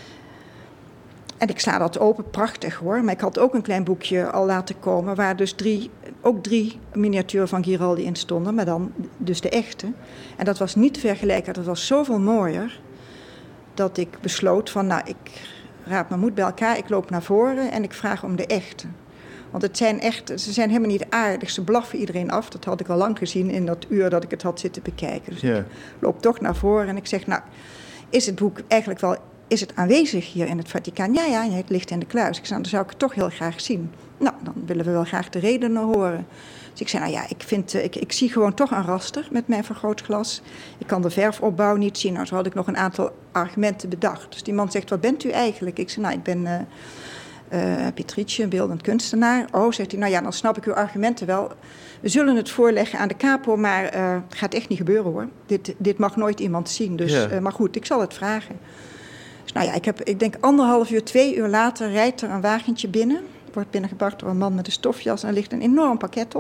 En ik sla dat open, prachtig hoor. Maar ik had ook een klein boekje al laten komen, waar dus 3 miniaturen van Giraldi in stonden. Maar dan dus de echte. En dat was niet te vergelijken. Dat was zoveel mooier, dat ik besloot van, nou, ik raap mijn moed bij elkaar. Ik loop naar voren en ik vraag om de echte. Want ze zijn helemaal niet aardig. Ze blaffen iedereen af. Dat had ik al lang gezien in dat uur dat ik het had zitten bekijken. Dus ik loop toch naar voren en ik zeg, nou, is het boek eigenlijk wel, is het aanwezig hier in het Vaticaan? Ja, het ligt in de kluis. Ik zei, dan zou ik het toch heel graag zien. Nou, dan willen we wel graag de redenen horen. Dus ik zei, nou ja, ik zie gewoon toch een raster met mijn vergrootglas. Ik kan de verfopbouw niet zien. Nou, zo had ik nog een aantal argumenten bedacht. Dus die man zegt, wat bent u eigenlijk? Ik zei, nou, ik ben Petrice, een beeldend kunstenaar. Oh, zegt hij, nou ja, dan snap ik uw argumenten wel. We zullen het voorleggen aan de capo, maar het gaat echt niet gebeuren hoor. Dit mag nooit iemand zien. Dus, maar goed, ik zal het vragen. Dus nou ja, ik denk 1,5 uur, 2 uur later rijdt er een wagentje binnen. Wordt binnengebracht door een man met een stofjas en er ligt een enorm pakket op.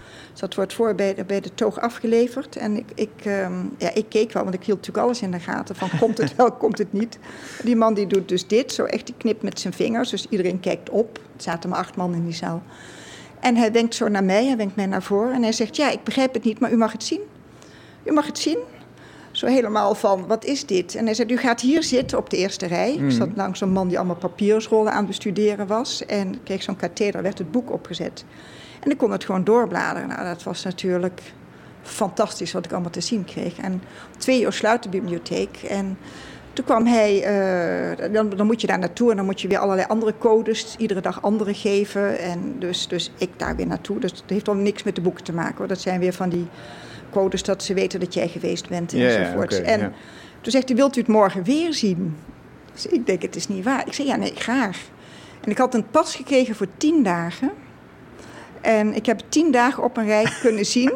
Dus dat wordt bij de toog afgeleverd. En ik keek wel, want ik hield natuurlijk alles in de gaten. Van komt het wel, komt het niet. Die man die doet dus dit, zo echt, die knipt met zijn vingers. Dus iedereen kijkt op. Er zaten maar 8 man in die zaal. En hij wenkt zo naar mij, hij wenkt mij naar voren. En hij zegt, ja, ik begrijp het niet, maar u mag het zien. U mag het zien. Zo helemaal van, wat is dit? En hij zei, u gaat hier zitten op de eerste rij. Ik zat langs zo'n man die allemaal papiersrollen aan het bestuderen was. En kreeg zo'n katheder, werd het boek opgezet. En ik kon het gewoon doorbladeren. Nou, dat was natuurlijk fantastisch wat ik allemaal te zien kreeg. En 2 uur sluit de bibliotheek. En toen kwam hij, dan moet je daar naartoe en dan moet je weer allerlei andere codes, iedere dag andere geven. En dus ik daar weer naartoe. Dus dat heeft dan niks met de boeken te maken, hoor. Dat zijn weer van die codes dat ze weten dat jij geweest bent enzovoort. Okay, en toen zegt hij, wilt u het morgen weer zien? Dus ik denk, het is niet waar. Ik zei, ja, nee, graag. En ik had een pas gekregen voor 10 dagen. En ik heb 10 dagen op een rij kunnen zien.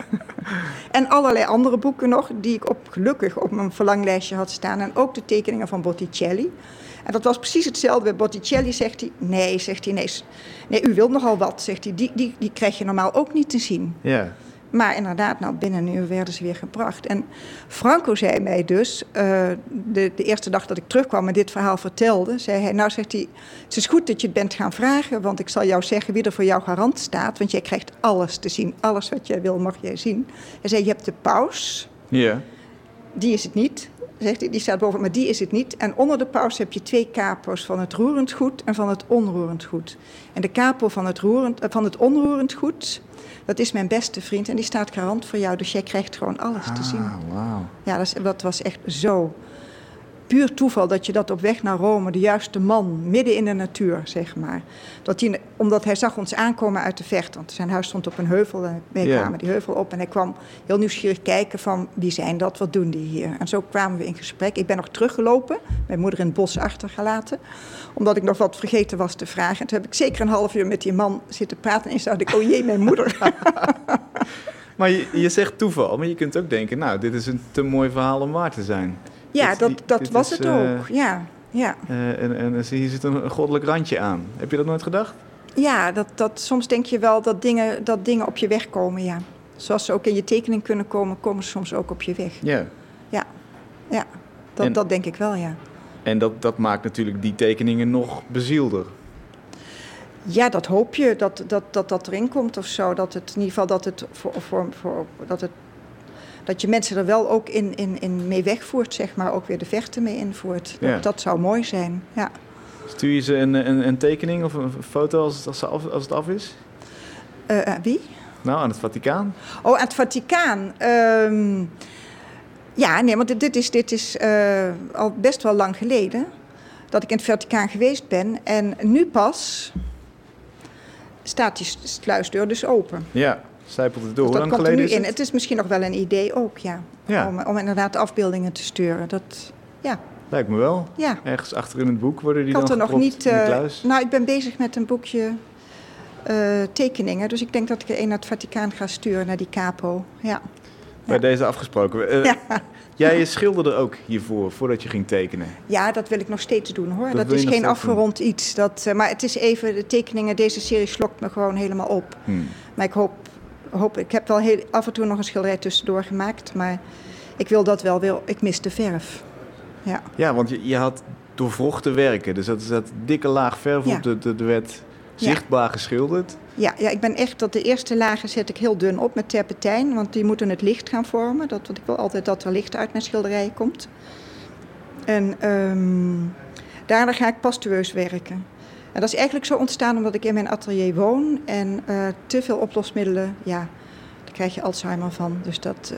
En allerlei andere boeken nog, die ik gelukkig op mijn verlanglijstje had staan. En ook de tekeningen van Botticelli. En dat was precies hetzelfde. Bij Botticelli zegt hij, nee, u wilt nogal wat, zegt hij. Die krijg je normaal ook niet te zien. Ja. Maar inderdaad, nou, binnen een uur werden ze weer gebracht. En Franco zei mij dus, de eerste dag dat ik terugkwam en dit verhaal vertelde, zei hij, nou, zegt hij, het is goed dat je het bent gaan vragen, want ik zal jou zeggen wie er voor jou garant staat, want jij krijgt alles te zien. Alles wat jij wil mag jij zien. Hij zei, je hebt de paus. Ja. Die is het niet. Zegt hij, die staat boven, maar die is het niet. En onder de paus heb je 2 capo's van het roerend goed en van het onroerend goed. En de capo van het onroerend goed, dat is mijn beste vriend en die staat garant voor jou. Dus jij krijgt gewoon alles te zien. Wow. Ja, dat was echt zo puur toeval dat je dat op weg naar Rome, de juiste man, midden in de natuur, zeg maar. Omdat hij zag ons aankomen uit de verte. Want zijn huis stond op een heuvel en wij kwamen die heuvel op. En hij kwam heel nieuwsgierig kijken van, wie zijn dat, wat doen die hier? En zo kwamen we in gesprek. Ik ben nog teruggelopen, mijn moeder in het bos achtergelaten. Omdat ik nog wat vergeten was te vragen. En toen heb ik zeker een half uur met die man zitten praten. En eens dacht ik, oh jee, mijn moeder. Maar je zegt toeval, maar je kunt ook denken, nou, dit is een te mooi verhaal om waar te zijn. Ja, dat was het ook, ja. En hier zit een goddelijk randje aan. Heb je dat nooit gedacht? Ja, soms denk je wel dat dingen op je weg komen, ja. Zoals ze ook in je tekening kunnen komen, komen ze soms ook op je weg. Ja. Ja. Dat denk ik wel, ja. En dat maakt natuurlijk die tekeningen nog bezielder. Ja, dat hoop je, dat erin komt of zo. Dat het in ieder geval dat je mensen er wel ook in mee wegvoert, zeg maar. Ook weer de verte mee invoert. Ja. Dat zou mooi zijn, ja. Stuur je ze een tekening of een foto als het af is? Wie? Nou, aan het Vaticaan. Oh, aan het Vaticaan. Ja, nee, want dit is al best wel lang geleden dat ik in het Vaticaan geweest ben. En nu pas staat die sluisdeur dus open. Ja, zijpelt het door. Dus Hoe lang geleden is het? Het is misschien nog wel een idee ook, ja. Om inderdaad afbeeldingen te sturen. Lijkt me wel. Ja. Ergens achter in het boek worden die ik had dan er nog gepropt niet, in de kluis. Nou, ik ben bezig met een boekje tekeningen. Dus ik denk dat ik er een naar het Vaticaan ga sturen, naar die capo. Ja. Bij deze afgesproken. Jij schilderde ook hiervoor, voordat je ging tekenen. Ja, dat wil ik nog steeds doen, hoor. Dat is geen afgerond iets. Maar het is even, de tekeningen, deze serie slokt me gewoon helemaal op. Maar ik hoop, ik heb wel af en toe nog een schilderij tussendoor gemaakt. Maar ik wil dat wel weer, ik mis de verf. Ja, want je had doorwrochte werken. Dus dat is dat dikke laag verf op, er werd zichtbaar geschilderd. Ja, ik ben echt, dat de eerste lagen zet ik heel dun op met terpentijn, want die moeten het licht gaan vormen. Want ik wil altijd dat er licht uit mijn schilderijen komt. En daarna ga ik pasteurieus werken. En dat is eigenlijk zo ontstaan omdat ik in mijn atelier woon en te veel oplosmiddelen, daar krijg je Alzheimer van. Dus dat...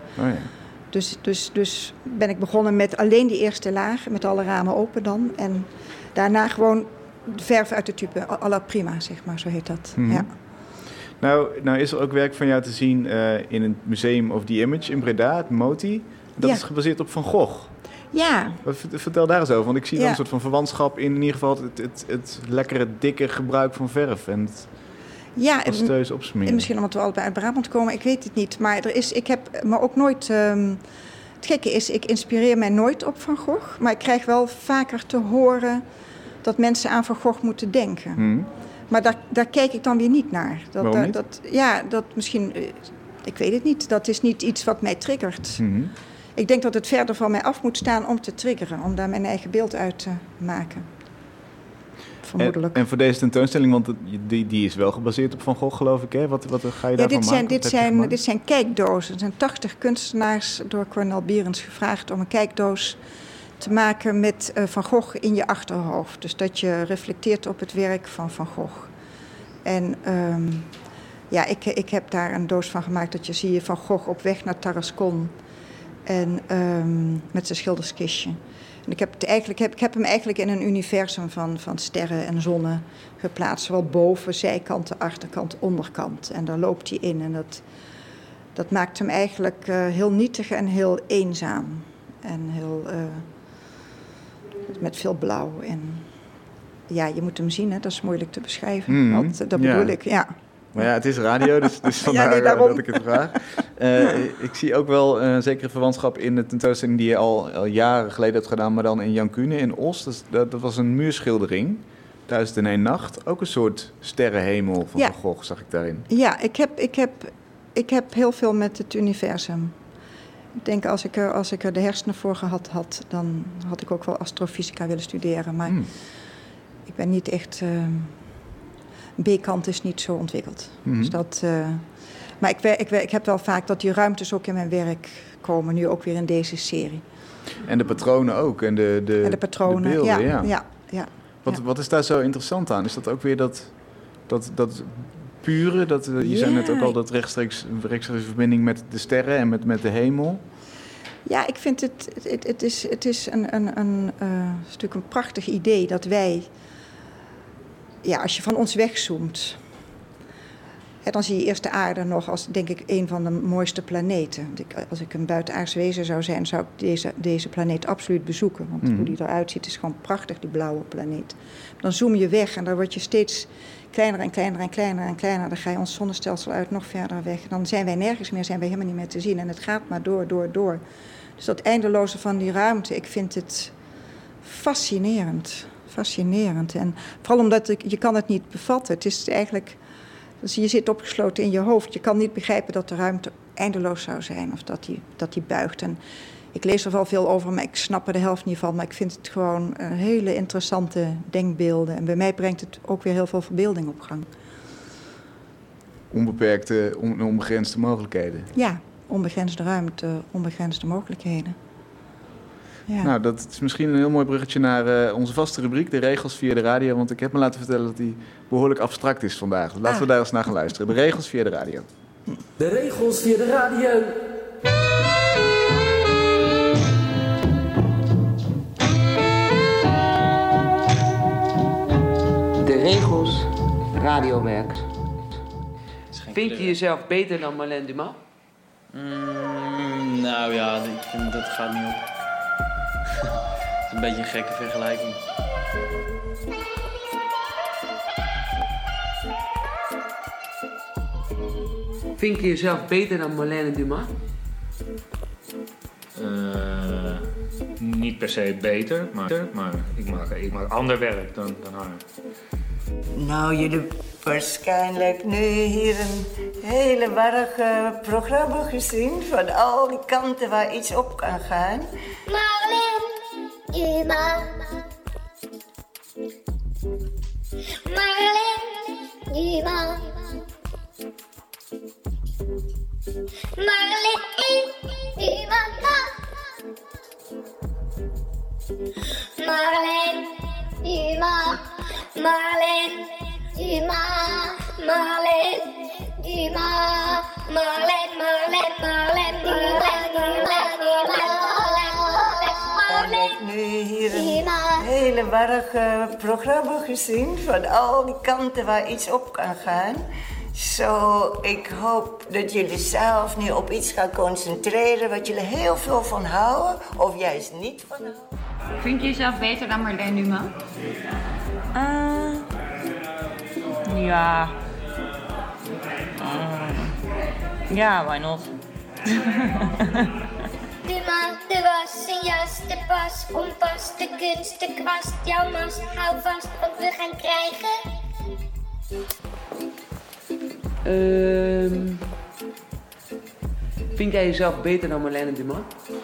Dus ben ik begonnen met alleen die eerste laag, met alle ramen open dan. En daarna gewoon de verf uit de tube, à la prima, zeg maar, zo heet dat. Mm-hmm. Ja. Nou is er ook werk van jou te zien in het Museum of the Image in Breda, het MOTI. Dat is gebaseerd op Van Gogh. Ja. Vertel daar eens over, want ik zie dan een soort van verwantschap in ieder geval het lekkere, dikke gebruik van verf en het pasteus opsmeren. Misschien omdat we allebei uit Brabant komen, ik weet het niet. Maar ik heb me ook nooit... het gekke is, ik inspireer mij nooit op Van Gogh, maar ik krijg wel vaker te horen dat mensen aan Van Gogh moeten denken. Maar daar kijk ik dan weer niet naar. Waarom niet? Dat misschien... ik weet het niet. Dat is niet iets wat mij triggert. Mm-hmm. Ik denk dat het verder van mij af moet staan om te triggeren. Om daar mijn eigen beeld uit te maken. Vermoedelijk. En voor deze tentoonstelling, want die is wel gebaseerd op Van Gogh, geloof ik. Hè? Wat ga je daarvan maken? Dit zijn kijkdozen. Er zijn 80 kunstenaars door Cornel Bierens gevraagd om een kijkdoos te maken met Van Gogh in je achterhoofd. Dus dat je reflecteert op het werk van Van Gogh. En ik heb daar een doos van gemaakt dat je zie je Van Gogh op weg naar Tarascon. En met zijn schilderskistje. En ik heb hem eigenlijk in een universum van sterren en zonnen geplaatst. Zowel boven, zijkant, achterkant, onderkant. En daar loopt hij in. En dat maakt hem eigenlijk heel nietig en heel eenzaam. En heel... met veel blauw. En ja, je moet hem zien, hè? Dat is moeilijk te beschrijven. Dat bedoel ik, ja. Maar ja, het is radio, dus vandaar dat ik het vraag. Ik zie ook wel een zekere verwantschap in de tentoonstelling die je al jaren geleden hebt gedaan, maar dan in Jan Kuehne in Os. Dat was een muurschildering, 1001 Nacht. Ook een soort sterrenhemel van Van Gogh, zag ik daarin. Ja, ik heb heel veel met het universum. Ik denk als ik er de hersenen voor gehad had, dan had ik ook wel astrofysica willen studeren. Maar ik ben niet echt... B-kant is niet zo ontwikkeld. Mm-hmm. Dus maar ik heb wel vaak dat die ruimtes ook in mijn werk komen, nu ook weer in deze serie. En de patronen ook, en de patronen, de beelden, ja. Wat is daar zo interessant aan? Is dat ook weer dat pure, je zei net ook al dat rechtstreeks verbinding met de sterren en met de hemel? Ja, ik vind het is een stuk een prachtig idee dat wij... Ja, als je van ons wegzoomt, dan zie je eerst de aarde nog als, denk ik, een van de mooiste planeten. Als ik een buitenaards wezen zou zijn, zou ik deze planeet absoluut bezoeken. Want hoe die eruit ziet is gewoon prachtig, die blauwe planeet. Dan zoom je weg en dan word je steeds kleiner en kleiner en kleiner en kleiner. Dan ga je ons zonnestelsel uit nog verder weg. Dan zijn wij nergens meer, zijn wij helemaal niet meer te zien. En het gaat maar door. Dus dat eindeloze van die ruimte, ik vind het fascinerend. En vooral omdat je kan het niet bevatten. Het is eigenlijk, dus je zit opgesloten in je hoofd. Je kan niet begrijpen dat de ruimte eindeloos zou zijn of dat die buigt. En ik lees er wel veel over, maar ik snap er de helft niet van. Maar ik vind het gewoon hele interessante denkbeelden. En bij mij brengt het ook weer heel veel verbeelding op gang. Onbeperkte, onbegrensde mogelijkheden. Ja, onbegrensde ruimte, onbegrensde mogelijkheden. Ja. Nou, dat is misschien een heel mooi bruggetje naar onze vaste rubriek, de regels via de radio. Want ik heb me laten vertellen dat die behoorlijk abstract is vandaag. Laten we daar eens naar gaan luisteren. De regels via de radio. De regels via de radio. De regels radiowerk. Vind je jezelf beter dan Marlène Dumas? Nou ja, ik vind dat gaat niet op. Het is een beetje een gekke vergelijking. Vind je jezelf beter dan Marlène Dumas? Niet per se beter, maar ik maak ander werk dan haar. Nou, jullie waarschijnlijk nu hier een hele warrig programma gezien van al die kanten waar iets op kan gaan. Marlène Dumas. Marlène Dumas. Marlène Dumas. Marlène Dumas. Marlène Dumas. Marlène Dumas. Marlène Ik heb nu hier een hele warrig programma gezien van al die kanten waar iets op kan gaan. Zo, ik hoop dat jullie zelf nu op iets gaan concentreren wat jullie heel veel van houden of juist niet van houden. Vind je jezelf beter dan Marlène Dumas? Ja. Ja, why not? Dumas, de was, een jas, de pas, kompas, de kunst, de kwast, jouw mast, hou vast, want we gaan krijgen. Vind jij jezelf beter dan Marlene Dumas?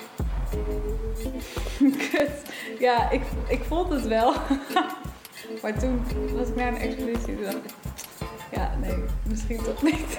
Kut. Ja, ik vond het wel. Maar toen was ik naar een expeditie. Toen dacht ik, ja, nee, misschien toch niet.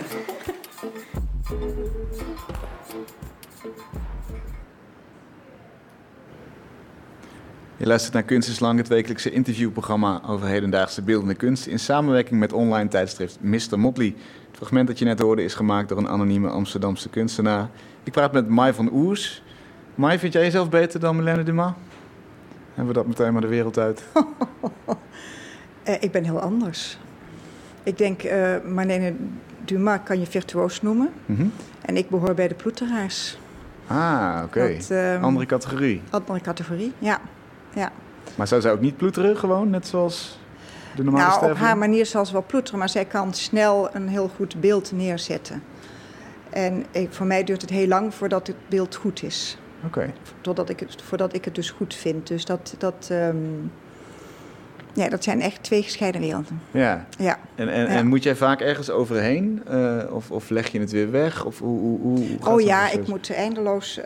Je luistert naar Kunst is Lang, het wekelijkse interviewprogramma over hedendaagse beeldende kunst in samenwerking met online tijdschrift Mr. Motley. Het fragment dat je net hoorde is gemaakt door een anonieme Amsterdamse kunstenaar. Ik praat met Mai van Oers. Mai, vind jij jezelf beter dan Marlene Dumas? Hebben we dat meteen maar de wereld uit? Ik ben heel anders. Ik denk, Marlene Dumas kan je virtuoos noemen. Mm-hmm. En ik behoor bij de ploeteraars. Ah, oké. Andere categorie. Andere categorie, ja. Maar zou zij ook niet ploeteren gewoon, net zoals de normale sterveling? Op haar manier zal ze wel ploeteren, maar zij kan snel een heel goed beeld neerzetten. En voor mij duurt het heel lang voordat het beeld goed is. Oké. Voordat ik het dus goed vind. Dus dat zijn echt twee gescheiden werelden. Ja. En moet jij vaak ergens overheen? Of leg je het weer weg? Of hoe gaat ik moet eindeloos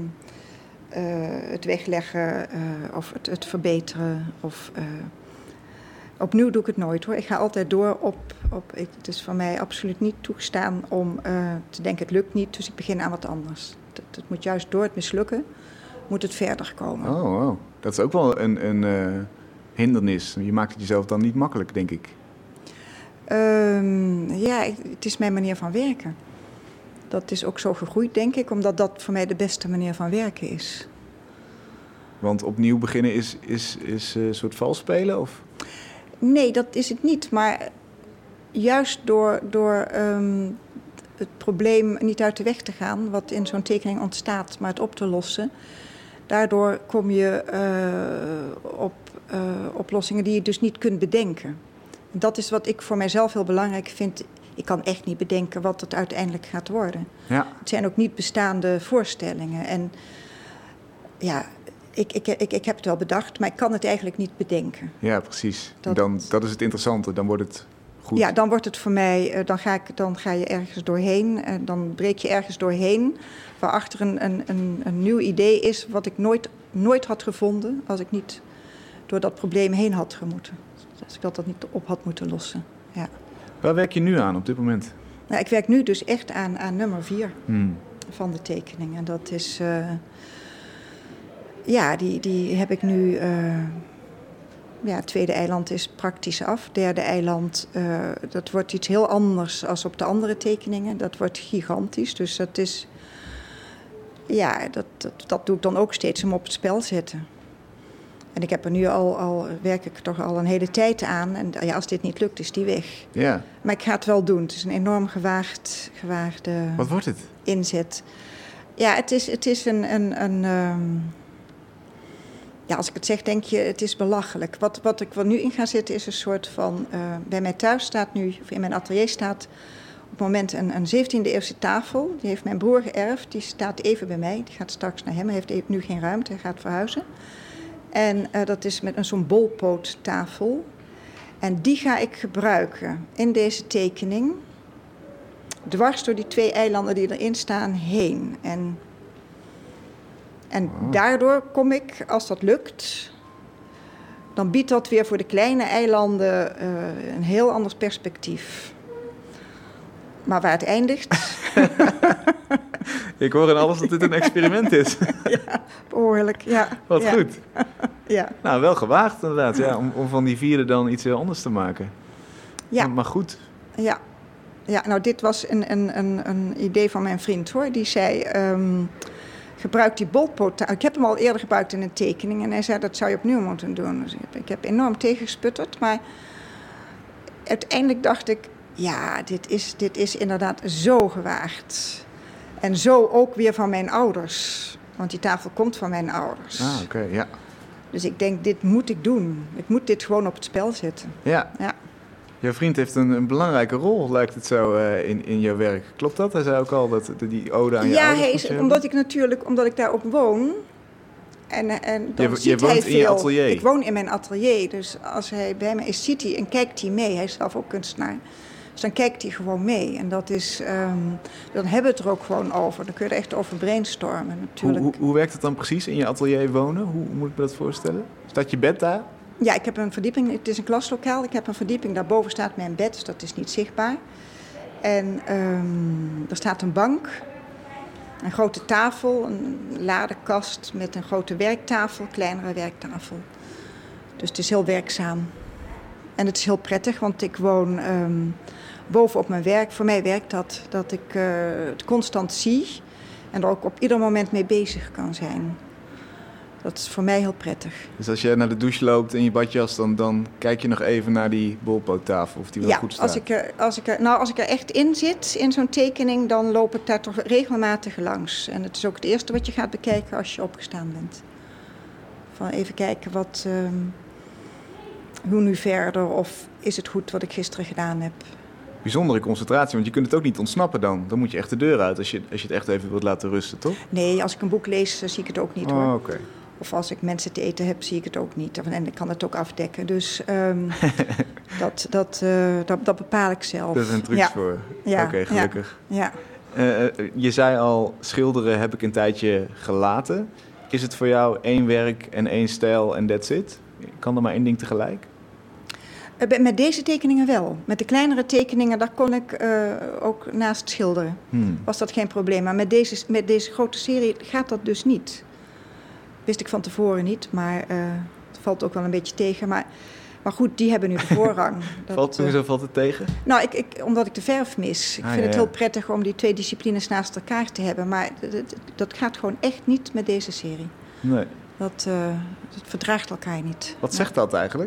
het wegleggen of het verbeteren. Opnieuw doe ik het nooit hoor. Ik ga altijd door het is voor mij absoluut niet toegestaan om te denken het lukt niet, dus ik begin aan wat anders. Het moet juist door het mislukken, moet het verder komen. Oh. Dat is ook wel een hindernis. Je maakt het jezelf dan niet makkelijk, denk ik. Het is mijn manier van werken. Dat is ook zo gegroeid, denk ik, omdat dat voor mij de beste manier van werken is. Want opnieuw beginnen is een soort vals spelen, of? Nee, dat is het niet. Maar juist door het probleem niet uit de weg te gaan, wat in zo'n tekening ontstaat, maar het op te lossen, daardoor kom je op oplossingen die je dus niet kunt bedenken. Dat is wat ik voor mijzelf heel belangrijk vind. Ik kan echt niet bedenken wat het uiteindelijk gaat worden. Ja. Het zijn ook niet bestaande voorstellingen. En ja, ik heb het wel bedacht, maar ik kan het eigenlijk niet bedenken. Ja, precies. Dat is het interessante. Dan wordt het goed. Ja, dan wordt het voor mij, dan ga je ergens doorheen. Dan breek je ergens doorheen waarachter een nieuw idee is wat ik nooit had gevonden als ik niet door dat probleem heen had gemoeten. Als ik dat niet op had moeten lossen. Ja. Waar werk je nu aan op dit moment? Nou, ik werk nu dus echt aan nummer 4 van de tekening. En dat is... die heb ik nu... het tweede eiland is praktisch af. Derde eiland, dat wordt iets heel anders als op de andere tekeningen. Dat wordt gigantisch. Dus dat is... Ja, dat doe ik dan ook steeds om op het spel zetten. En ik heb er nu werk ik toch al een hele tijd aan. En als dit niet lukt, is die weg. Ja. Maar ik ga het wel doen. Het is een enorm gewaagde Wat wordt het? Inzet. Ja, het is een als ik het zeg, denk je, het is belachelijk. Wat ik er nu in ga zitten is een soort van... bij mij thuis staat nu, of in mijn atelier staat op het moment een 17e eeuwse tafel. Die heeft mijn broer geërfd. Die staat even bij mij. Die gaat straks naar hem. Hij heeft nu geen ruimte. Hij gaat verhuizen. En dat is met zo'n bolpoottafel. En die ga ik gebruiken in deze tekening. Dwars door die 2 eilanden die erin staan heen. En daardoor kom ik, als dat lukt, dan biedt dat weer voor de kleine eilanden een heel ander perspectief. Maar waar het eindigt... Ik hoor in alles dat dit een experiment is. Ja, behoorlijk, ja. Wat goed. Ja. Nou, wel gewaagd inderdaad, ja, om van die 4e dan iets heel anders te maken. Ja. Maar goed. Ja, nou dit was een idee van mijn vriend hoor. Die zei, gebruik die bolpoot. Ik heb hem al eerder gebruikt in een tekening. En hij zei, dat zou je opnieuw moeten doen. Dus ik heb enorm tegengesputterd. Maar uiteindelijk dacht ik, ja, dit is inderdaad zo gewaagd. En zo ook weer van mijn ouders. Want die tafel komt van mijn ouders. Ah, oké, ja. Dus ik denk, dit moet ik doen. Ik moet dit gewoon op het spel zetten. Ja. Jouw vriend heeft een belangrijke rol, lijkt het zo, in jouw werk. Klopt dat? Hij zei ook al dat die ode aan je ouders... Ja, omdat ik daar ook woon. En dan je ziet woont hij in je veel. atelier? Ik woon in mijn atelier. Dus als hij bij me is, ziet hij en kijkt hij mee. Hij is zelf ook kunstenaar. Dus dan kijkt hij gewoon mee. En dat is, dan hebben we het er ook gewoon over. Dan kun je er echt over brainstormen natuurlijk. Hoe werkt het dan precies in je atelier wonen? Hoe moet ik me dat voorstellen? Staat je bed daar? Ja, ik heb een verdieping. Het is een klaslokaal. Ik heb een verdieping. Daarboven staat mijn bed, dus dat is niet zichtbaar. En er staat een bank, een grote tafel, een ladekast met een grote werktafel, kleinere werktafel. Dus het is heel werkzaam. En het is heel prettig, want ik woon bovenop mijn werk. Voor mij werkt dat ik het constant zie en er ook op ieder moment mee bezig kan zijn. Dat is voor mij heel prettig. Dus als je naar de douche loopt in je badjas, dan kijk je nog even naar die bolpoottafel of die wel goed staat? Als ik er echt in zit, in zo'n tekening, dan loop ik daar toch regelmatig langs. En het is ook het eerste wat je gaat bekijken als je opgestaan bent. Van even kijken hoe nu verder, of is het goed wat ik gisteren gedaan heb. Bijzondere concentratie, want je kunt het ook niet ontsnappen dan. Dan moet je echt de deur uit als je het echt even wilt laten rusten, toch? Nee, als ik een boek lees, zie ik het ook niet hoor. Oké. Of als ik mensen te eten heb, zie ik het ook niet. En ik kan het ook afdekken. Dus dat bepaal ik zelf. Daar zijn trucs voor. Ja. Oké, gelukkig. Ja. Je zei al, schilderen heb ik een tijdje gelaten. Is het voor jou één werk en één stijl en that's it? Kan er maar één ding tegelijk? Met deze tekeningen wel. Met de kleinere tekeningen, daar kon ik ook naast schilderen. Was dat geen probleem. Maar met deze grote serie gaat dat dus niet. Wist ik van tevoren niet, maar het valt ook wel een beetje tegen. Maar goed, die hebben nu de voorrang. Hoezo valt het tegen? Nou, omdat ik de verf mis. Ik vind het heel prettig om die twee disciplines naast elkaar te hebben. Maar dat gaat gewoon echt niet met deze serie. Nee. Dat verdraagt elkaar niet. Wat zegt dat eigenlijk?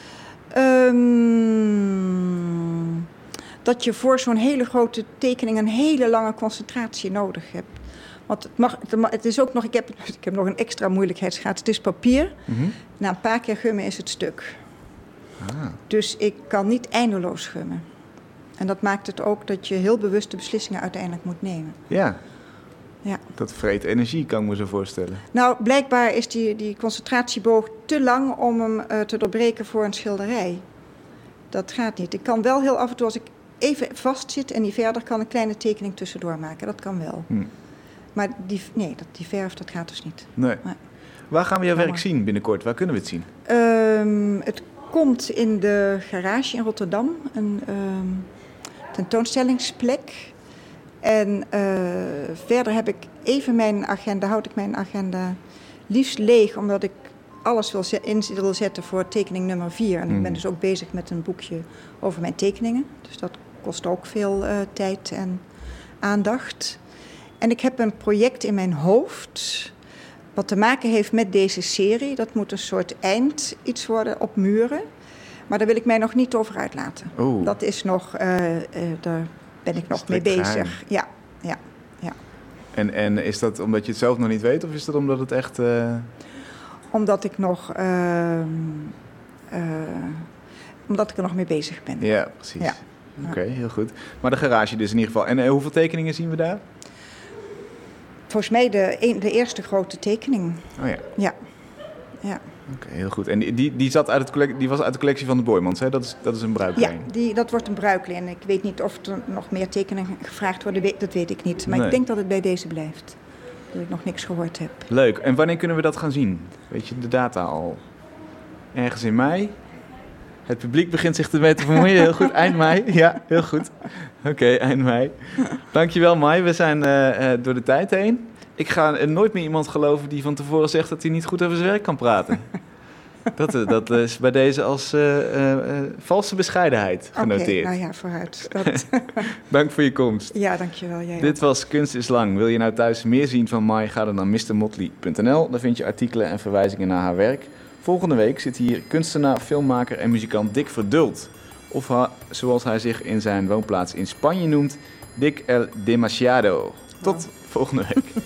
Dat je voor zo'n hele grote tekening een hele lange concentratie nodig hebt. Want het is ook nog, ik heb nog een extra moeilijkheidsgraad. Het is papier. Mm-hmm. Na een paar keer gummen is het stuk. Dus ik kan niet eindeloos gummen. En dat maakt het ook dat je heel bewuste beslissingen uiteindelijk moet nemen. Ja. Ja. Dat vreet energie, kan ik me zo voorstellen. Nou, blijkbaar is die concentratieboog te lang om hem te doorbreken voor een schilderij. Dat gaat niet. Ik kan wel heel af en toe, als ik even vastzit en niet verder kan, een kleine tekening tussendoor maken. Dat kan wel. Maar die verf, dat gaat dus niet. Nee. Waar gaan we jouw werk zien binnenkort? Waar kunnen we het zien? Het komt in de garage in Rotterdam. Een tentoonstellingsplek. En verder houd ik mijn agenda liefst leeg, omdat ik alles wil zetten voor tekening nummer 4. En ik ben dus ook bezig met een boekje over mijn tekeningen. Dus dat kost ook veel tijd en aandacht. En ik heb een project in mijn hoofd wat te maken heeft met deze serie. Dat moet een soort iets worden op muren. Maar daar wil ik mij nog niet over uitlaten. Dat is nog, daar ben ik nog mee bezig. Ja. En is dat omdat je het zelf nog niet weet, of is dat omdat het echt... Omdat ik nog... omdat ik er nog mee bezig ben. Ja, precies. Ja. Oké, heel goed. Maar de garage dus in ieder geval. En hoeveel tekeningen zien we daar? Volgens mij de eerste grote tekening. Oh ja. Ja. Oké, heel goed. En die was uit de collectie van de Boijmans, hè? Dat is een bruikleen. Ja, dat wordt een bruikleen. Ik weet niet of er nog meer tekeningen gevraagd worden. Dat weet ik niet. Maar ik denk dat het bij deze blijft. Dat ik nog niks gehoord heb. Leuk. En wanneer kunnen we dat gaan zien? Weet je de data al? Ergens in mei? Het publiek begint zich ermee te vermoeien. Heel goed. Eind mei. Ja, heel goed. Oké, eind mei. Dankjewel, Mai. We zijn door de tijd heen. Ik ga nooit meer iemand geloven die van tevoren zegt dat hij niet goed over zijn werk kan praten. Dat is bij deze als valse bescheidenheid genoteerd. Oké, nou ja, vooruit. Dank voor je komst. Ja, dankjewel. Jij Dit was Kunst is Lang. Wil je nou thuis meer zien van Mai? Ga dan naar mrmotley.nl. Daar vind je artikelen en verwijzingen naar haar werk. Volgende week zit hier kunstenaar, filmmaker en muzikant Dick Verdult. Of zoals hij zich in zijn woonplaats in Spanje noemt, Dick El Demasiado. Tot volgende week.